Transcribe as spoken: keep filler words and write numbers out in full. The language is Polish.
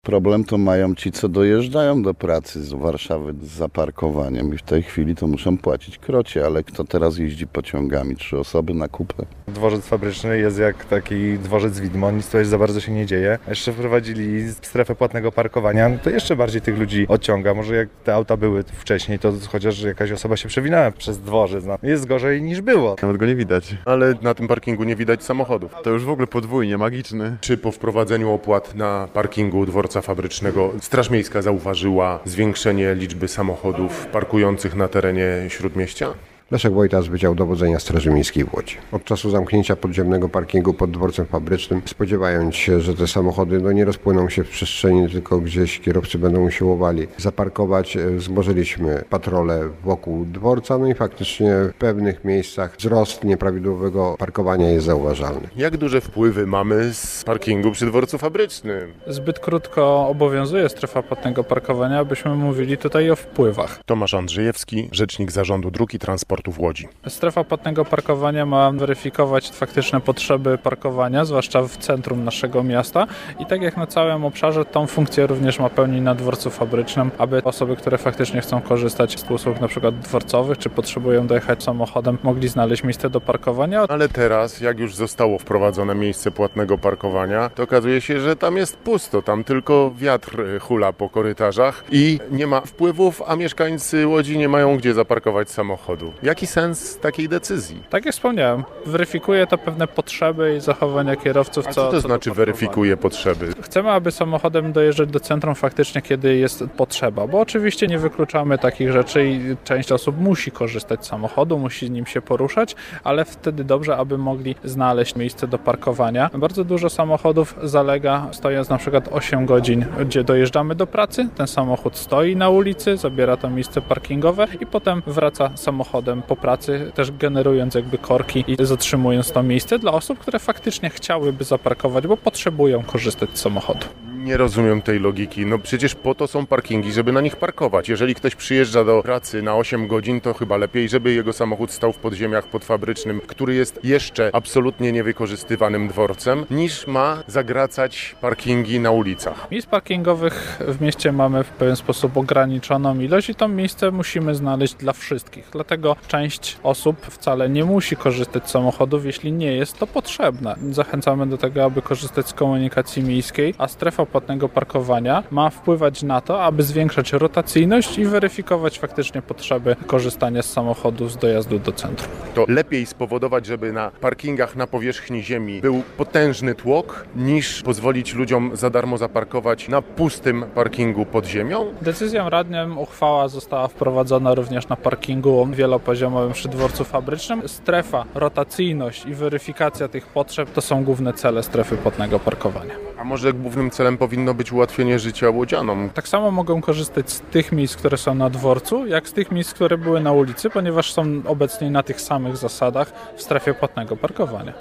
Problem to mają ci, co dojeżdżają do pracy z Warszawy z zaparkowaniem i w tej chwili to muszą płacić krocie, ale kto teraz jeździ pociągami? Trzy osoby na kupę. Dworzec fabryczny jest jak taki dworzec widmo, nic tutaj za bardzo się nie dzieje. A jeszcze wprowadzili strefę płatnego parkowania, no to jeszcze bardziej tych ludzi odciąga. Może jak te auta były wcześniej, to chociaż jakaś osoba się przewinęła przez dworzec. No, jest gorzej niż było. Nawet go nie widać. Ale na tym parkingu nie widać samochodów. To już w ogóle podwójnie magiczny. Czy po wprowadzeniu opłat na parkingu dworca fabrycznego Straż Miejska zauważyła zwiększenie liczby samochodów parkujących na terenie Śródmieścia? Leszek Wojtas, Wydział Dowodzenia Straży Miejskiej w Łodzi. Od czasu zamknięcia podziemnego parkingu pod dworcem fabrycznym, spodziewając się, że te samochody no, nie rozpłyną się w przestrzeni, tylko gdzieś kierowcy będą usiłowali zaparkować, wzmożyliśmy patrole wokół dworca, no i faktycznie w pewnych miejscach wzrost nieprawidłowego parkowania jest zauważalny. Jak duże wpływy mamy z parkingu przy dworcu fabrycznym? Zbyt krótko obowiązuje strefa płatnego parkowania, abyśmy mówili tutaj o wpływach. Tomasz Andrzejewski, rzecznik Zarządu Dróg i Transportu w Łodzi. Strefa płatnego parkowania ma weryfikować faktyczne potrzeby parkowania, zwłaszcza w centrum naszego miasta i tak jak na całym obszarze tą funkcję również ma pełnić na dworcu fabrycznym, aby osoby, które faktycznie chcą korzystać z usług np. dworcowych, czy potrzebują dojechać samochodem, mogli znaleźć miejsce do parkowania. Ale teraz, jak już zostało wprowadzone miejsce płatnego parkowania, to okazuje się, że tam jest pusto, tam tylko wiatr hula po korytarzach i nie ma wpływów, a mieszkańcy Łodzi nie mają gdzie zaparkować samochodu. Jaki sens takiej decyzji? Tak jak wspomniałem, weryfikuje to pewne potrzeby i zachowania kierowców. A co to co znaczy weryfikuje potrzeby? Chcemy, aby samochodem dojeżdżać do centrum faktycznie, kiedy jest potrzeba, bo oczywiście nie wykluczamy takich rzeczy i część osób musi korzystać z samochodu, musi nim się poruszać, ale wtedy dobrze, aby mogli znaleźć miejsce do parkowania. Bardzo dużo samochodów zalega, stojąc na przykład osiem godzin, gdzie dojeżdżamy do pracy, ten samochód stoi na ulicy, zabiera to miejsce parkingowe i potem wraca samochodem po pracy, też generując jakby korki i zatrzymując to miejsce dla osób, które faktycznie chciałyby zaparkować, bo potrzebują korzystać z samochodu. Nie rozumiem tej logiki. No przecież po to są parkingi, żeby na nich parkować. Jeżeli ktoś przyjeżdża do pracy na osiem godzin, to chyba lepiej, żeby jego samochód stał w podziemiach pod fabrycznym, który jest jeszcze absolutnie niewykorzystywanym dworcem, niż ma zagracać parkingi na ulicach. Miejsc parkingowych w mieście mamy w pewien sposób ograniczoną ilość i to miejsce musimy znaleźć dla wszystkich. Dlatego część osób wcale nie musi korzystać z samochodów, jeśli nie jest to potrzebne. Zachęcamy do tego, aby korzystać z komunikacji miejskiej, a strefa płatnego parkowania ma wpływać na to, aby zwiększać rotacyjność i weryfikować faktycznie potrzeby korzystania z samochodu z dojazdu do centrum. To lepiej spowodować, żeby na parkingach na powierzchni ziemi był potężny tłok, niż pozwolić ludziom za darmo zaparkować na pustym parkingu pod ziemią? Decyzją radnym uchwała została wprowadzona również na parkingu wielopoziomowym przy dworcu fabrycznym. Strefa, rotacyjność i weryfikacja tych potrzeb to są główne cele strefy płatnego parkowania. A może głównym celem powinno być ułatwienie życia łodzianom? Tak samo mogą korzystać z tych miejsc, które są na dworcu, jak z tych miejsc, które były na ulicy, ponieważ są obecnie na tych samych zasadach w strefie płatnego parkowania.